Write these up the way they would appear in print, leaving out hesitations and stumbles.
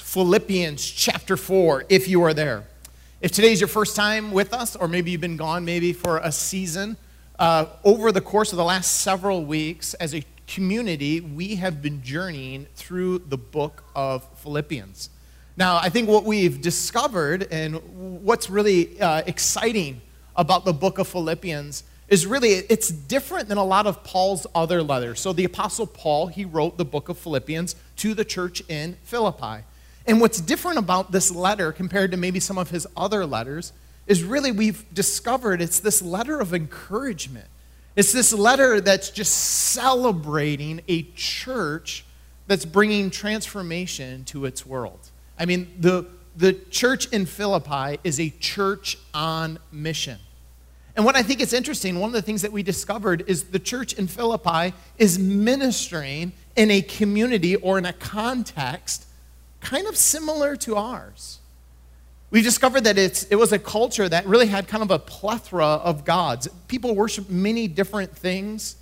Philippians chapter 4, if you are there. If today's your first time with us, or maybe you've been gone maybe for a season, over the course of the last several weeks, as a community, we have been journeying through the book of Philippians. Now, I think what we've discovered and what's really exciting about the book of Philippians is really, it's different than a lot of Paul's other letters. So the Apostle Paul, he wrote the book of Philippians to the church in Philippi. And what's different about this letter compared to maybe some of his other letters is really we've discovered it's this letter of encouragement. It's this letter that's just celebrating a church that's bringing transformation to its world. I mean, the church in Philippi is a church on mission. And what I think is interesting, one of the things that we discovered is the church in Philippi is ministering in a community or in a context kind of similar to ours. We discovered that it was a culture that really had kind of a plethora of gods. People worship many different things.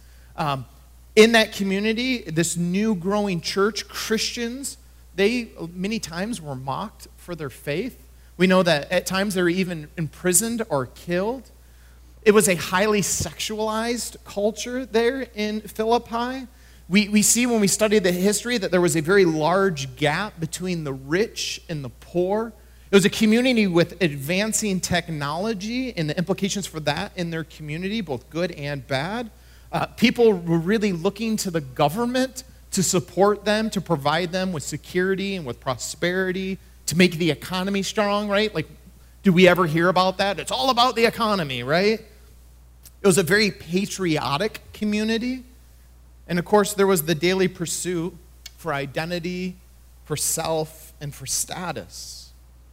In that community, this new growing church, Christians, they many times were mocked for their faith. We know that at times they were even imprisoned or killed. It was a highly sexualized culture there in Philippi. We see when we study the history that there was a very large gap between the rich and the poor. It was a community with advancing technology and the implications for that in their community, both good and bad. People were really looking to the government to support them, to provide them with security and with prosperity, to make the economy strong, right? Like, do we ever hear about that? It's all about the economy, right? It was a very patriotic community. And of course, there was the daily pursuit for identity, for self, and for status.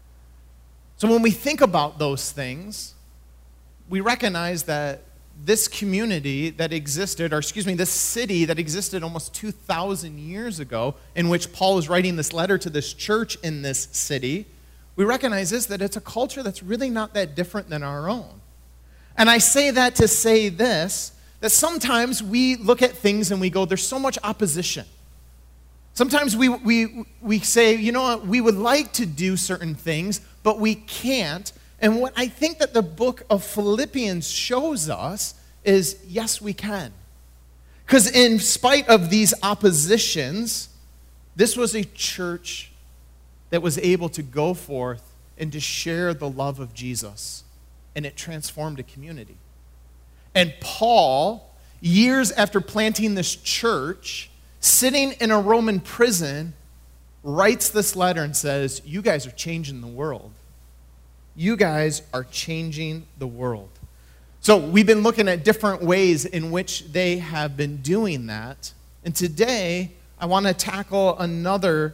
So when we think about those things, we recognize that this community that existed, this city that existed almost 2,000 years ago, in which Paul is writing this letter to this church in this city, we recognize that it's a culture that's really not that different than our own. And I say that to say this, that sometimes we look at things and we go, there's so much opposition. Sometimes we say, you know what, we would like to do certain things, but we can't. And what I think that the book of Philippians shows us is, yes, we can. Because in spite of these oppositions, this was a church that was able to go forth and to share the love of Jesus. And it transformed a community. And Paul, years after planting this church, sitting in a Roman prison, writes this letter and says, you guys are changing the world. You guys are changing the world. So we've been looking at different ways in which they have been doing that. And today, I want to tackle another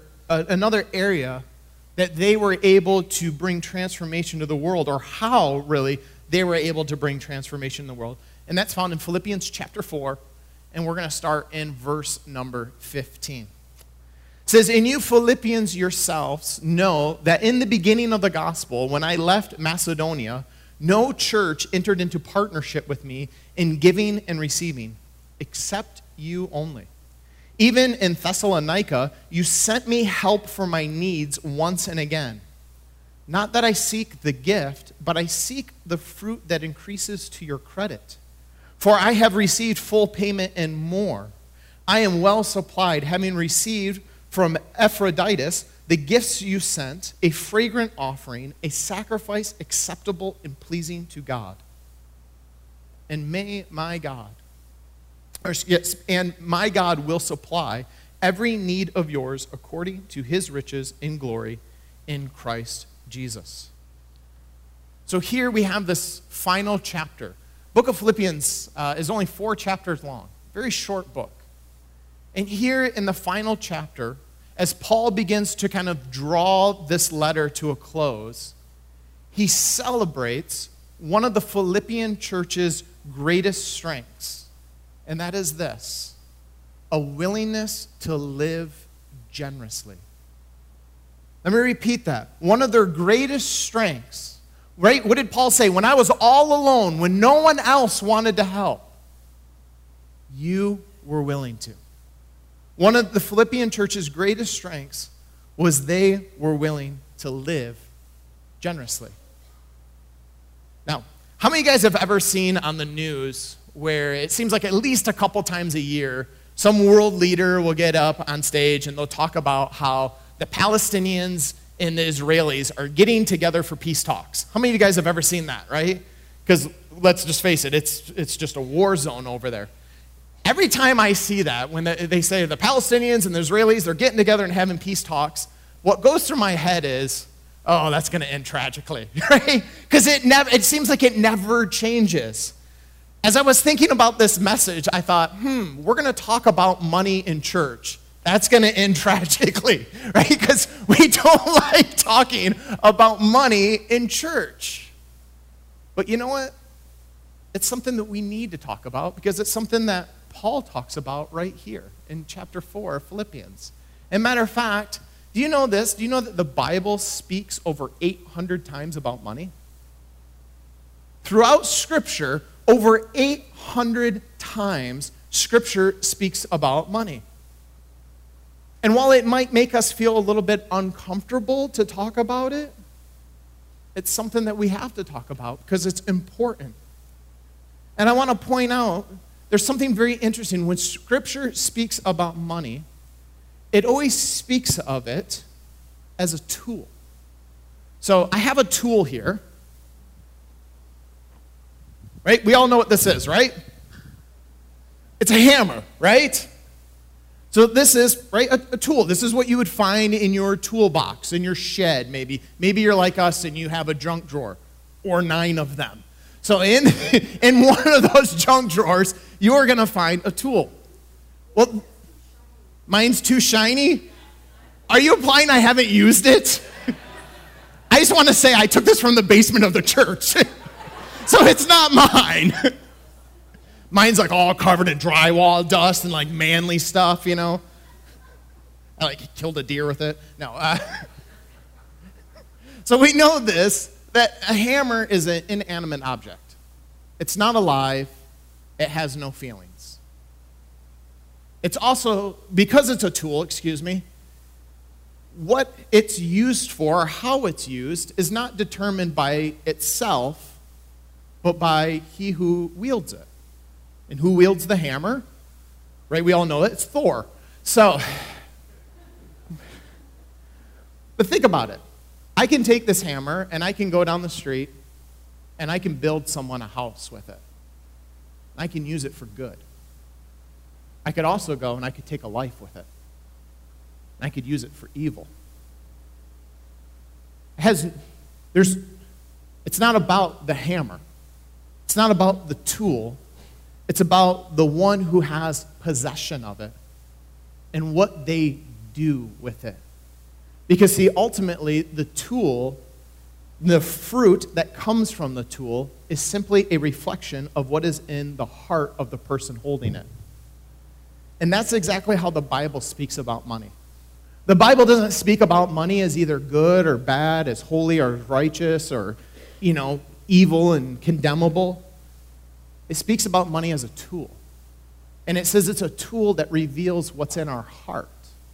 area that they were able to bring transformation to the world, or how, really, they were able to bring transformation to the world. And that's found in Philippians chapter 4, and we're going to start in verse number 15. It says, "And you Philippians yourselves know that in the beginning of the gospel, when I left Macedonia, no church entered into partnership with me in giving and receiving, except you only. Even in Thessalonica, you sent me help for my needs once and again. Not that I seek the gift, but I seek the fruit that increases to your credit. For I have received full payment and more. I am well supplied, having received from Epaphroditus the gifts you sent, a fragrant offering, a sacrifice acceptable and pleasing to God. And my God will supply every need of yours according to his riches in glory in Christ Jesus." So here we have this final chapter. Book of Philippians is only 4 chapters long, very short book. And here in the final chapter, as Paul begins to kind of draw this letter to a close, he celebrates one of the Philippian church's greatest strengths. And that is this: a willingness to live generously. Let me repeat that. One of their greatest strengths, right? What did Paul say? When I was all alone, when no one else wanted to help, you were willing to. One of the Philippian church's greatest strengths was they were willing to live generously. Now, how many of you guys have ever seen on the news where it seems like at least a couple times a year, some world leader will get up on stage and they'll talk about how the Palestinians and the Israelis are getting together for peace talks? How many of you guys have ever seen that, right? Because let's just face it, it's just a war zone over there. Every time I see that, when they say the Palestinians and the Israelis, they're getting together and having peace talks, what goes through my head is, oh, that's going to end tragically, right? Because it seems like it never changes. As I was thinking about this message, I thought, we're going to talk about money in church. That's going to end tragically, right? Because we don't like talking about money in church. But you know what? It's something that we need to talk about because it's something that Paul talks about right here in chapter 4 of Philippians. As a matter of fact, do you know this? Do you know that the Bible speaks over 800 times about money? Throughout Scripture, over 800 times, Scripture speaks about money. And while it might make us feel a little bit uncomfortable to talk about it, it's something that we have to talk about because it's important. And I want to point out, there's something very interesting. When Scripture speaks about money, it always speaks of it as a tool. So I have a tool here. Right? We all know what this is, right? It's a hammer, right? So this is, right, a tool. This is what you would find in your toolbox, in your shed, maybe. Maybe you're like us and you have a junk drawer, or 9 of them. So in one of those junk drawers, you are going to find a tool. Well, mine's too shiny? Are you implying I haven't used it? I just want to say I took this from the basement of the church. So it's not mine. Mine's like all covered in drywall dust and like manly stuff, you know. I like killed a deer with it. No. So we know this, that a hammer is an inanimate object. It's not alive. It has no feelings. It's also, because it's a tool, what it's used for, or how it's used, is not determined by itself, but by he who wields it. And who wields the hammer? Right, we all know it. It's Thor. So, but think about it. I can take this hammer and I can go down the street and I can build someone a house with it. I can use it for good. I could also go and I could take a life with it. And I could use it for evil. It's not about the hammer. It's not about the tool. It's about the one who has possession of it and what they do with it. Because, see, ultimately, the tool, the fruit that comes from the tool, is simply a reflection of what is in the heart of the person holding it. And that's exactly how the Bible speaks about money. The Bible doesn't speak about money as either good or bad, as holy or righteous, or, evil and condemnable. It speaks about money as a tool. And it says it's a tool that reveals what's in our heart.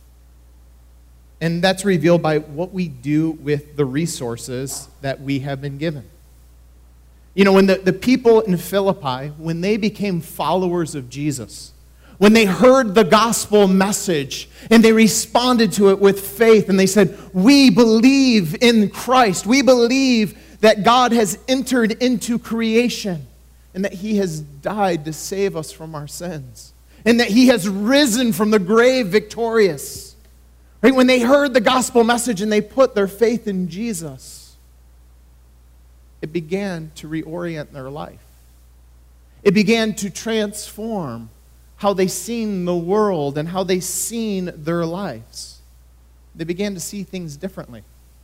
And that's revealed by what we do with the resources that we have been given. When the people in Philippi, when they became followers of Jesus, when they heard the gospel message and they responded to it with faith and they said, we believe in Christ. We believe that God has entered into creation and that he has died to save us from our sins and that he has risen from the grave victorious. Right? When they heard the gospel message and they put their faith in Jesus, it began to reorient their life. It began to transform how they seen the world and how they seen their lives. They began to see things differently.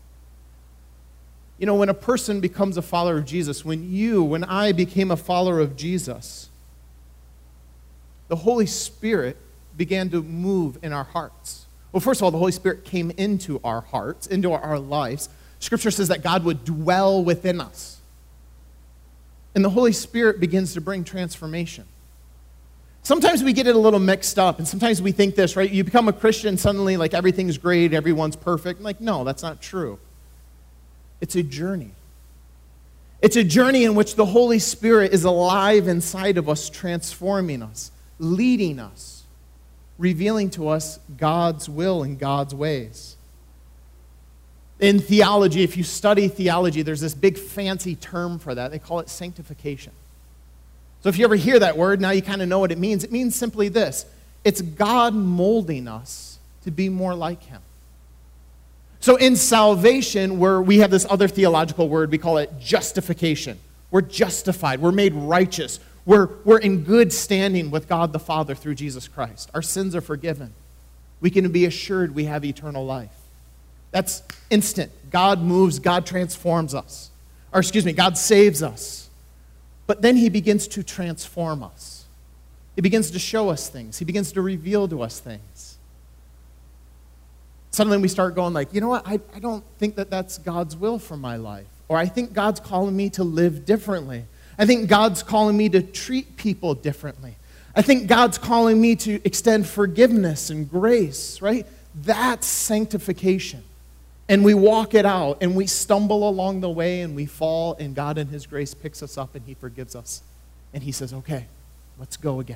When a person becomes a follower of Jesus, when I became a follower of Jesus, the Holy Spirit began to move in our hearts. Well, first of all, the Holy Spirit came into our hearts, into our lives. Scripture says that God would dwell within us. And the Holy Spirit begins to bring transformation. Sometimes we get it a little mixed up, and sometimes we think this, right? You become a Christian, suddenly like everything's great, everyone's perfect. Like, no, that's not true. It's a journey. It's a journey in which the Holy Spirit is alive inside of us, transforming us, leading us, revealing to us God's will and God's ways. In theology, if you study theology, there's this big fancy term for that. They call it sanctification. So if you ever hear that word, now you kind of know what it means. It means simply this. It's God molding us to be more like him. So in salvation, we have this other theological word, we call it justification. We're justified. We're made righteous. We're in good standing with God the Father through Jesus Christ. Our sins are forgiven. We can be assured we have eternal life. That's instant. God moves, God transforms us. God saves us. But then he begins to transform us. He begins to show us things. He begins to reveal to us things. Suddenly we start going like, you know what, I don't think that that's God's will for my life. Or I think God's calling me to live differently. I think God's calling me to treat people differently. I think God's calling me to extend forgiveness and grace, right? That's sanctification. And we walk it out, and we stumble along the way, and we fall, and God in his grace picks us up, and he forgives us. And he says, okay, let's go again.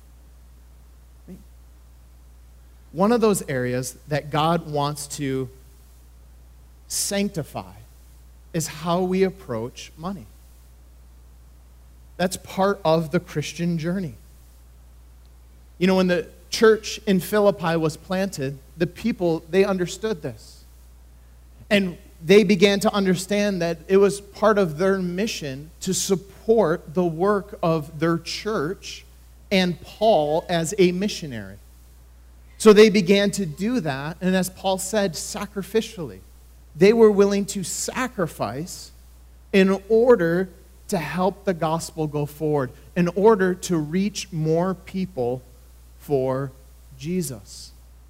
One of those areas that God wants to sanctify is how we approach money. That's part of the Christian journey. You know, when the church in Philippi was planted, the people, they understood this. And they began to understand that it was part of their mission to support the work of their church and Paul as a missionary. So they began to do that, and as Paul said, sacrificially. They were willing to sacrifice in order to help the gospel go forward, in order to reach more people for Jesus.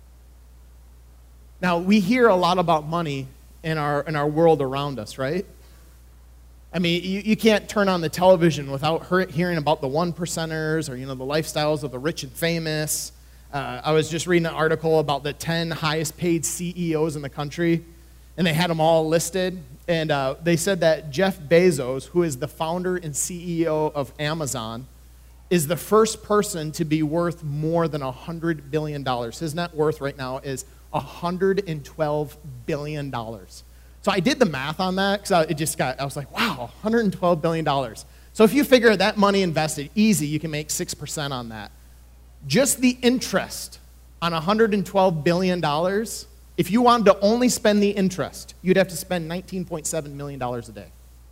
Now, we hear a lot about money in our world around us, right? I mean, you can't turn on the television without hearing about the one percenters or, the lifestyles of the rich and famous. I was just reading an article about the 10 highest paid CEOs in the country, and they had them all listed. And they said that Jeff Bezos, who is the founder and CEO of Amazon, is the first person to be worth more than $100 billion. His net worth right now is $112 billion. So I did the math on that because I was like, wow, $112 billion. So if you figure that money invested, easy, you can make 6% on that. Just the interest on $112 billion, if you wanted to only spend the interest, you'd have to spend $19.7 million a day.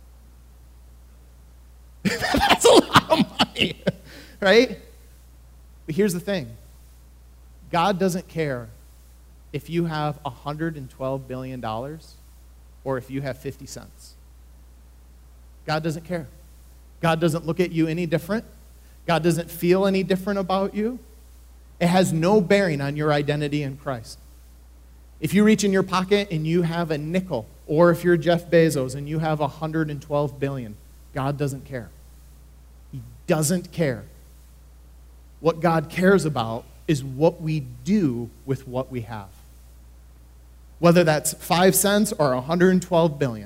That's a lot of money, right? But here's the thing. God doesn't care if you have $112 billion or if you have 50 cents. God doesn't care. God doesn't look at you any different. God doesn't feel any different about you. It has no bearing on your identity in Christ. If you reach in your pocket and you have a nickel, or if you're Jeff Bezos and you have $112 billion, God doesn't care. He doesn't care. What God cares about is what we do with what we have. Whether that's 5 cents or 112 billion.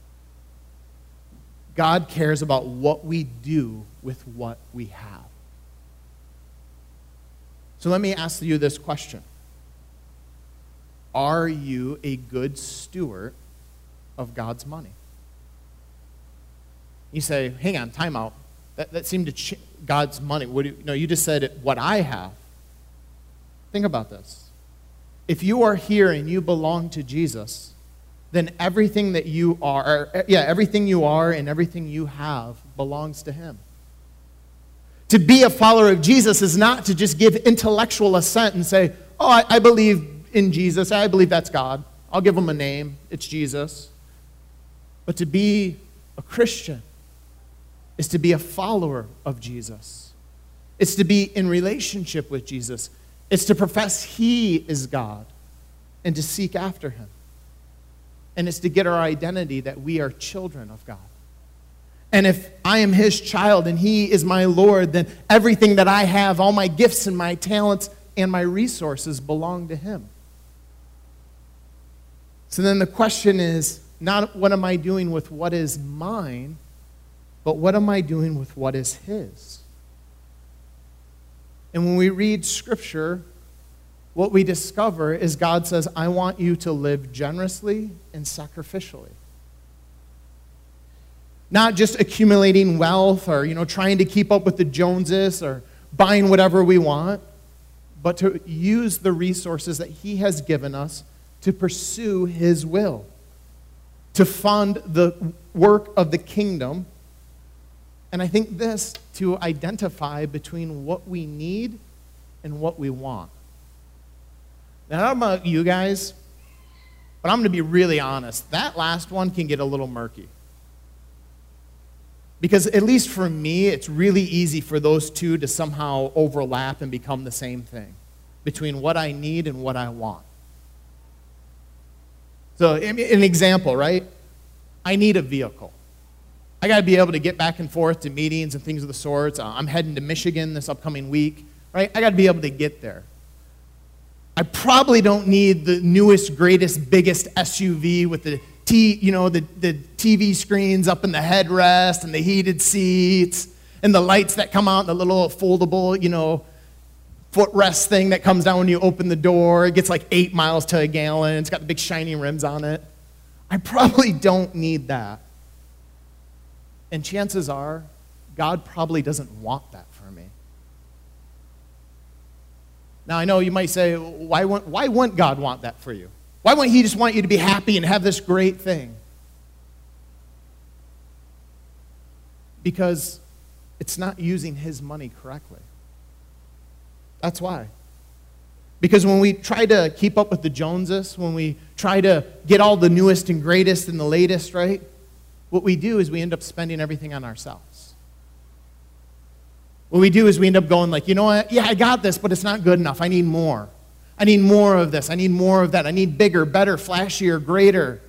God cares about what we do with what we have. So let me ask you this question. Are you a good steward of God's money? You say, hang on, time out. That seemed to God's money. You just said what I have. Think about this. If you are here and you belong to Jesus, then everything that you are, everything you are and everything you have belongs to him. To be a follower of Jesus is not to just give intellectual assent and say, oh, I believe in Jesus. I believe that's God. I'll give him a name. It's Jesus. But to be a Christian is to be a follower of Jesus. It's to be in relationship with Jesus. It's to profess he is God and to seek after him. And it's to get our identity that we are children of God. And if I am his child and he is my Lord, then everything that I have, all my gifts and my talents and my resources belong to him. So then the question is not what am I doing with what is mine, but what am I doing with what is his? And when we read Scripture, what we discover is God says, I want you to live generously and sacrificially. Not just accumulating wealth or, trying to keep up with the Joneses or buying whatever we want, but to use the resources that he has given us to pursue his will, to fund the work of the kingdom. And I think this to identify between what we need and what we want. Now, I don't know about you guys, but I'm going to be really honest. That last one can get a little murky. Because at least for me, it's really easy for those two to somehow overlap and become the same thing between what I need and what I want. So, an example, right? I need a vehicle. I got to be able to get back and forth to meetings and things of the sorts. I'm heading to Michigan this upcoming week, right? I got to be able to get there. I probably don't need the newest, greatest, biggest SUV with the TV screens up in the headrest and the heated seats and the lights that come out, and the little foldable, footrest thing that comes down when you open the door. It gets like 8 miles to a gallon. It's got the big shiny rims on it. I probably don't need that. And chances are, God probably doesn't want that for me. Now, I know you might say, why wouldn't God want that for you? Why wouldn't he just want you to be happy and have this great thing? Because it's not using his money correctly. That's why. Because when we try to keep up with the Joneses, when we try to get all the newest and greatest and the latest, right? What we do is we end up spending everything on ourselves. What we do is we end up going like, you know what? Yeah, I got this, but it's not good enough. I need more. I need more of this. I need more of that. I need bigger, better, flashier, greater.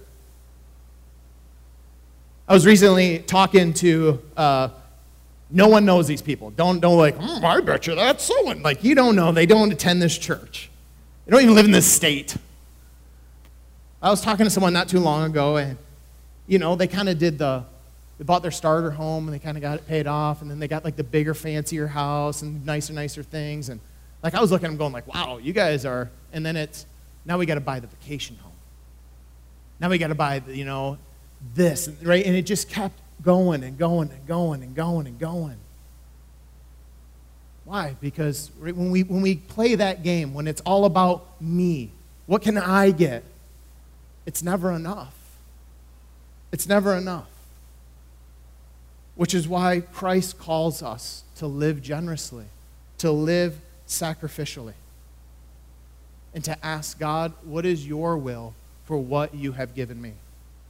I was recently talking to, no one knows these people. Don't like, I bet you that's someone. Like, you don't know. They don't attend this church. They don't even live in this state. I was talking to someone not too long ago, and, they kind of they bought their starter home, and they kind of got it paid off, and then they got, like, the bigger, fancier house and nicer things, and like, I was looking at them going like, wow, you guys are, and then now we got to buy the vacation home. Now we got to buy, this, right? And it just kept going and going and going and going and going. Why? Because when we play that game, when it's all about me, what can I get? It's never enough. It's never enough. Which is why Christ calls us to live generously, to live sacrificially, and to ask God, what is your will for what you have given me?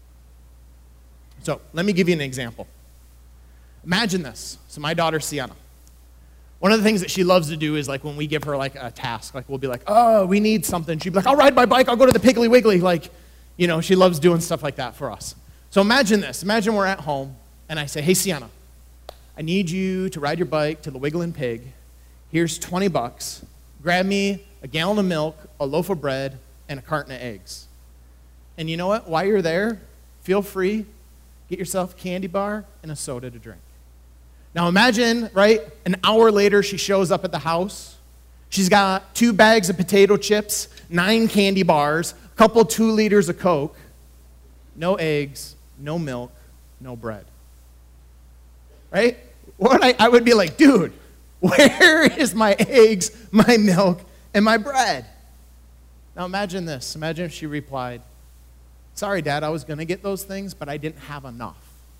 So let me give you an example. Imagine this. So my daughter, Sienna, one of the things that she loves to do is like when we give her like a task, like we'll be like, oh, we need something. She'd be like, I'll ride my bike. I'll go to the Piggly Wiggly. Like, she loves doing stuff like that for us. So imagine this. Imagine we're at home and I say, hey, Sienna, I need you to ride your bike to the Wigglin' Pig. Here's $20. Grab me a gallon of milk, a loaf of bread, and a carton of eggs. And you know what? While you're there, feel free, get yourself a candy bar and a soda to drink. Now imagine, right, an hour later she shows up at the house. She's got 2 bags of potato chips, 9 candy bars, a couple 2 liters of Coke, no eggs, no milk, no bread. Right? I would be like, dude, where is my eggs, my milk, and my bread? Now imagine this. Imagine if she replied, sorry, Dad, I was going to get those things, but I didn't have enough.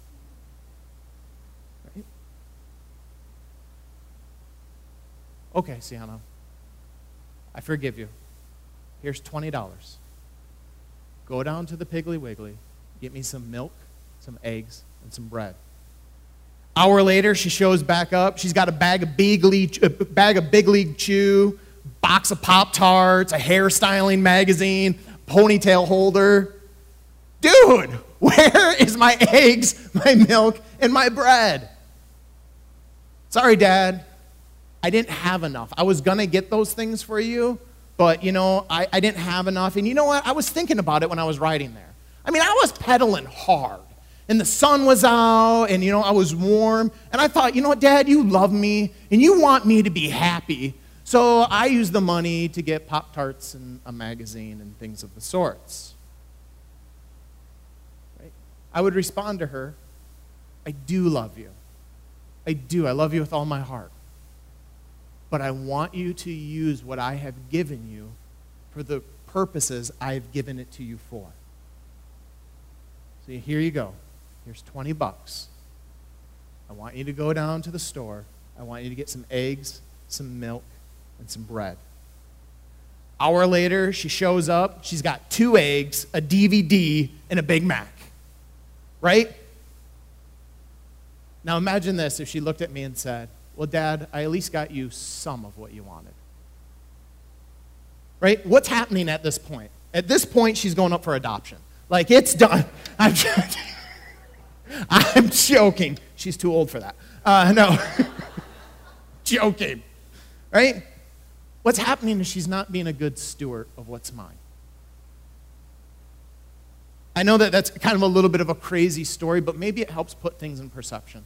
Right? Okay, Sienna, I forgive you. Here's $20. Go down to the Piggly Wiggly, get me some milk, some eggs, and some bread. Hour later, she shows back up. She's got a bag of Big League Chew, box of Pop-Tarts, a hairstyling magazine, ponytail holder. dude, where is my eggs, my milk, and my bread? Sorry, Dad. I didn't have enough. I was going to get those things for you, but, I didn't have enough. And you know what? I was thinking about it when I was riding there. I mean, I was pedaling hard. And the sun was out, and, I was warm. And I thought, you know what, Dad, you love me, and you want me to be happy. So I used the money to get Pop-Tarts and a magazine and things of the sorts. Right? I would respond to her, I do love you. I do. I love you with all my heart. But I want you to use what I have given you for the purposes I've given it to you for. So here you go. Here's $20. I want you to go down to the store. I want you to get some eggs, some milk, and some bread. Hour later, she shows up. She's got 2 eggs, a DVD, and a Big Mac. Right? Now imagine this if she looked at me and said, well, Dad, I at least got you some of what you wanted. Right? What's happening at this point? At this point, she's going up for adoption. Like, it's done. I'm joking. She's too old for that. No. Joking. Right? What's happening is she's not being a good steward of what's mine. I know that that's kind of a little bit of a crazy story, but maybe it helps put things in perception.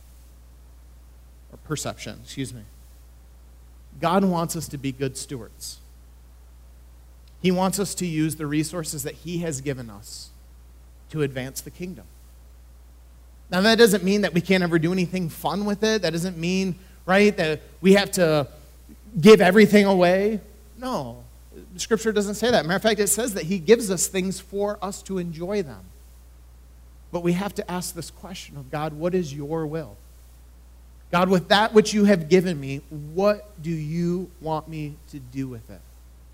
God wants us to be good stewards. He wants us to use the resources that He has given us to advance the kingdom. Now, that doesn't mean that we can't ever do anything fun with it. That doesn't mean, right, that we have to give everything away. No, Scripture doesn't say that. Matter of fact, it says that He gives us things for us to enjoy them. But we have to ask this question of God, what is your will? God, with that which you have given me, what do you want me to do with it?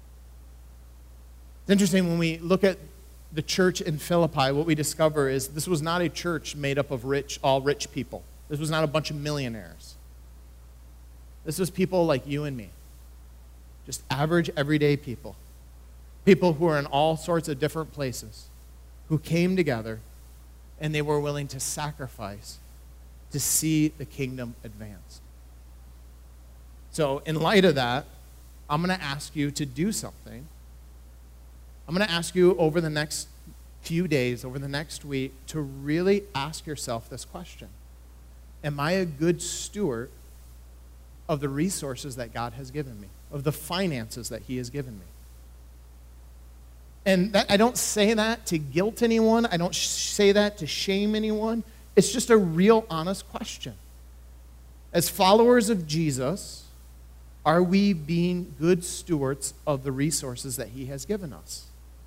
It's interesting when we look at the church in Philippi, what we discover is this was not a church made up of all rich people. This was not a bunch of millionaires. This was people like you and me. Just average, everyday people. People who are in all sorts of different places, who came together and they were willing to sacrifice to see the kingdom advanced. So in light of that, I'm going to ask you to do something. I'm going to ask you over the next few days, over the next week, to really ask yourself this question. Am I a good steward of the resources that God has given me, of the finances that He has given me? And I don't say that to guilt anyone. I don't say that to shame anyone. It's just a real honest question. As followers of Jesus, are we being good stewards of the resources that He has given us?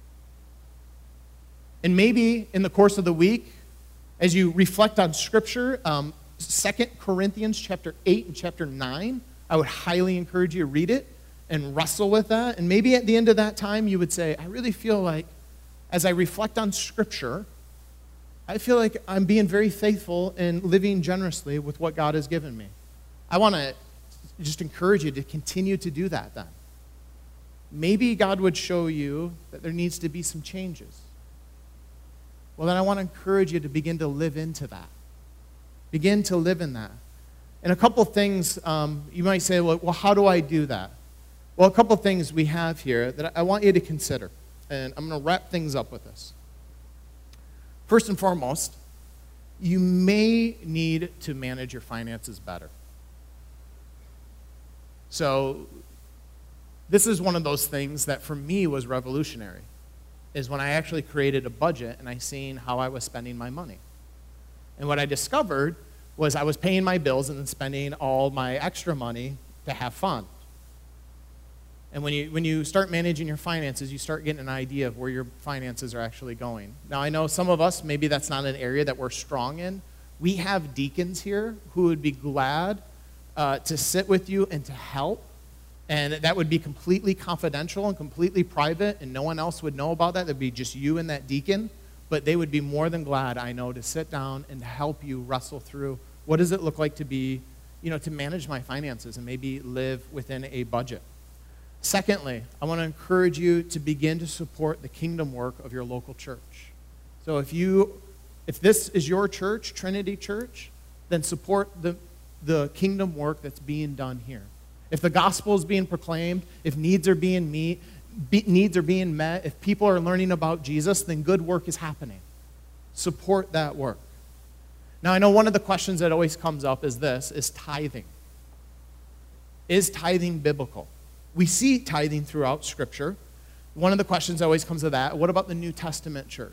And maybe in the course of the week, as you reflect on Scripture, 2 Corinthians chapter 8 and chapter 9, I would highly encourage you to read it and wrestle with that. And maybe at the end of that time, you would say, I really feel like, as I reflect on Scripture, I feel like I'm being very faithful and living generously with what God has given me. I want to just encourage you to continue to do that then. Maybe God would show you that there needs to be some changes. Well, then I want to encourage you to begin to live into that. Begin to live in that. And a couple things, you might say, well, how do I do that? Well, a couple things we have here that I want you to consider. And I'm going to wrap things up with this. First and foremost, you may need to manage your finances better. So this is one of those things that for me was revolutionary, is when I actually created a budget and I seen how I was spending my money. And what I discovered was I was paying my bills and then spending all my extra money to have fun. And when you start managing your finances, you start getting an idea of where your finances are actually going. Now, I know some of us, maybe that's not an area that we're strong in. We have deacons here who would be glad to sit with you and to help. And that would be completely confidential and completely private, and no one else would know about that. It would be just you and that deacon. But they would be more than glad, I know, to sit down and help you wrestle through what does it look like to be, to manage my finances and maybe live within a budget. Secondly, I want to encourage you to begin to support the kingdom work of your local church. So if this is your church, Trinity Church, then support the kingdom work that's being done here. If the gospel is being proclaimed, if needs are being met, if people are learning about Jesus, then good work is happening. Support that work. Now, I know one of the questions that always comes up is tithing. Is tithing biblical? We see tithing throughout Scripture. One of the questions that always comes to that, what about the New Testament church?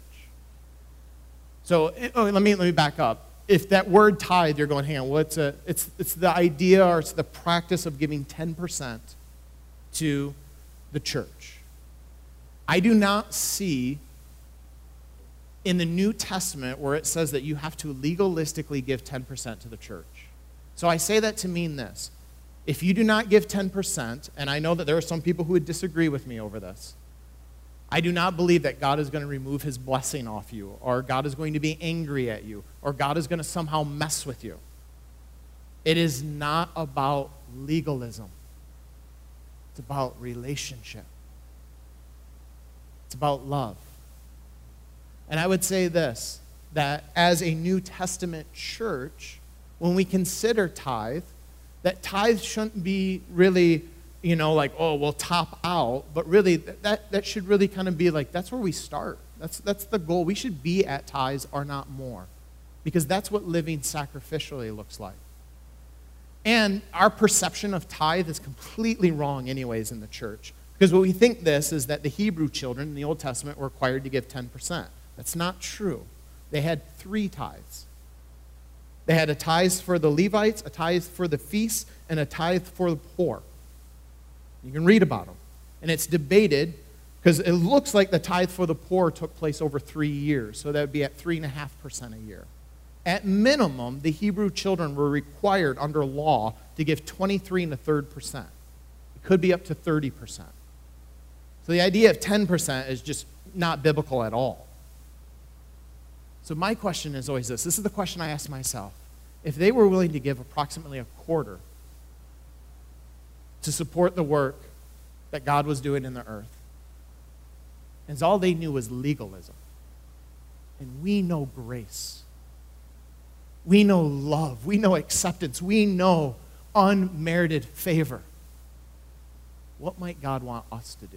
So let me back up. If that word tithe, you're going, hang on, it's the idea or it's the practice of giving 10% to the church. I do not see in the New Testament where it says that you have to legalistically give 10% to the church. So I say that to mean this. If you do not give 10%, and I know that there are some people who would disagree with me over this, I do not believe that God is going to remove his blessing off you, or God is going to be angry at you, or God is going to somehow mess with you. It is not about legalism. It's about relationship. It's about love. And I would say this, that as a New Testament church, when we consider tithe, that tithe shouldn't be really, like, oh, we'll top out, but really that should really kind of be like, that's where we start. That's the goal. We should be at tithes or not more, because that's what living sacrificially looks like. And our perception of tithe is completely wrong anyways in the church, because what we think is that the Hebrew children in the Old Testament were required to give 10%. That's not true. They had 3 tithes. They had a tithe for the Levites, a tithe for the feasts, and a tithe for the poor. You can read about them. And it's debated, because it looks like the tithe for the poor took place over 3 years, so that would be at 3.5% a year. At minimum, the Hebrew children were required under law to give 23 1/3%. It could be up to 30%. So the idea of 10% is just not biblical at all. So my question is always this. This is the question I ask myself. If they were willing to give approximately a quarter to support the work that God was doing in the earth, and all they knew was legalism, and we know grace, we know love, we know acceptance, we know unmerited favor, what might God want us to do?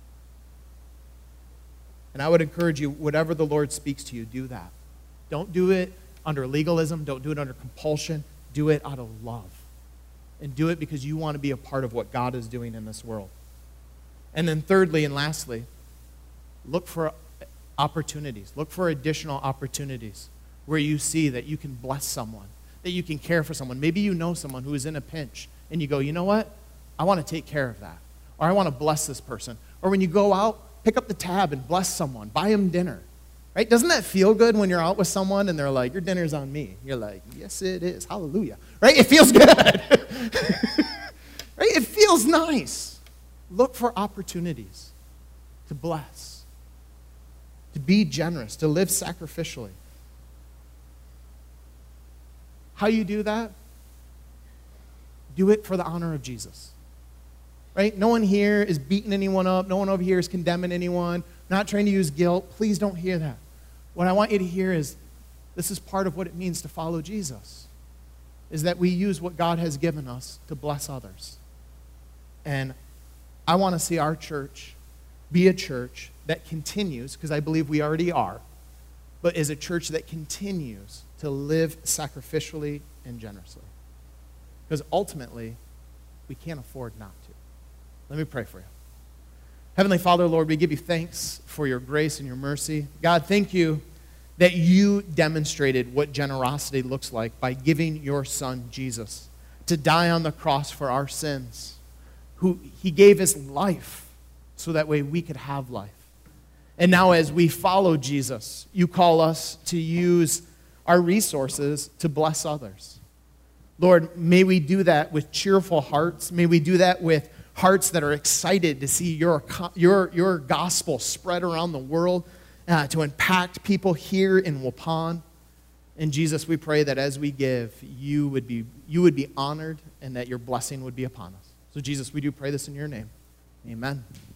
And I would encourage you, whatever the Lord speaks to you, do that. Don't do it under legalism. Don't do it under compulsion. Do it out of love. And do it because you want to be a part of what God is doing in this world. And then thirdly and lastly, look for opportunities. Look for additional opportunities where you see that you can bless someone, that you can care for someone. Maybe you know someone who is in a pinch, and you go, you know what? I want to take care of that. Or I want to bless this person. Or when you go out, pick up the tab and bless someone. Buy them dinner. Right? Doesn't that feel good when you're out with someone and they're like, your dinner's on me? You're like, yes, it is. Hallelujah. Right? It feels good. Right? It feels nice. Look for opportunities to bless, to be generous, to live sacrificially. How you do that? Do it for the honor of Jesus. Right? No one here is beating anyone up. No one over here is condemning anyone. Not trying to use guilt. Please don't hear that. What I want you to hear is this is part of what it means to follow Jesus, is that we use what God has given us to bless others. And I want to see our church be a church that continues, because I believe we already are, but is a church that continues to live sacrificially and generously. Because ultimately, we can't afford not to. Let me pray for you. Heavenly Father, Lord, we give you thanks for your grace and your mercy. God, thank you that you demonstrated what generosity looks like by giving your son, Jesus, to die on the cross for our sins. He gave his life so that way we could have life. And now as we follow Jesus, you call us to use our resources to bless others. Lord, may we do that with cheerful hearts. May we do that with hearts that are excited to see your gospel spread around the world, to impact people here in Waupun. And Jesus, we pray that as we give, you would be honored and that your blessing would be upon us. So Jesus, we do pray this in your name. Amen.